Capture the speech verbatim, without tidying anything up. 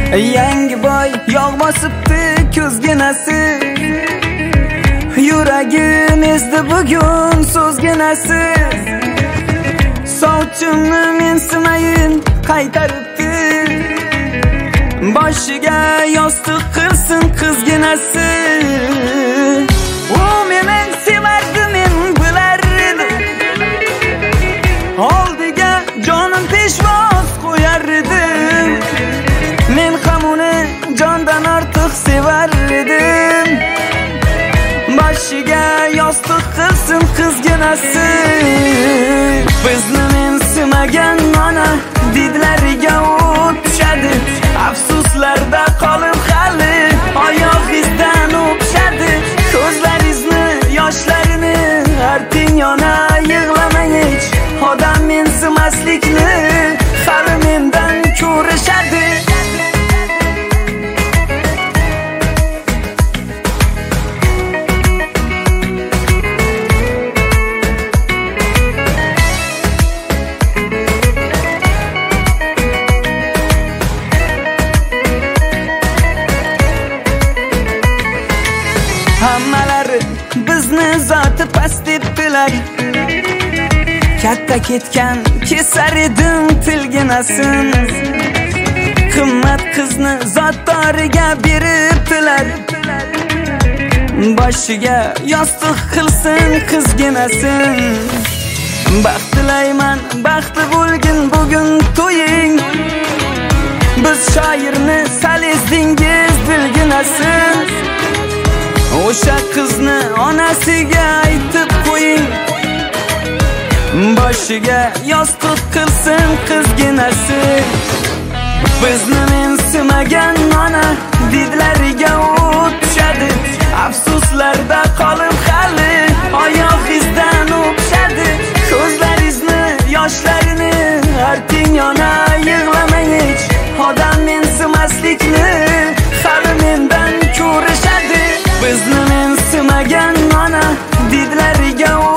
Yangi boy yog' bosibdi ko'zginasi, yuragim ezdi bugun so'zginasi. Sovchimni mensimayin qaytaribdi, boshiga yostiq qilsin qizginasi. U meni sevardi, men bilar edim, oldiga jonim peshvoz qo'yar edim. Men ham uni jondan ortiq sevar edim, boshiga yostiq qilsin qizginasi. Bizni mensimagan ona didlariga o't tushadi, afsuslarda qolib hali oyoq izdan o'pishadi. Ko'zlaringizni yoshlarini arting yana yig'lamang hech, odam mensimaslikni hali mendan ko'rishadi. Hammalari bizni zoti past deb bilar, katta ketgan kesar edim tilginasin. Qimmat qizni zotdoriga beribdilar, boshiga yostiq qilsin qizginasin. Baxt tilayman, baxtli bo'lgin bugun to'ying, biz shoirni sal ezdingiz bilginasin. O'sha qizni onasiga aytib qo'ying, boshiga yostiq qilsin qizginasi. Bizni mensimagan ona didlariga o't tushadi, afsuslarda qolib hali oyoq izdan o'pishadi. Ko'zlaringizni yoshlarini arting yana yig'lamang hech, odam mensimaslikni hali mendan ko'rishadi. Bizni mensimagan ona didlariga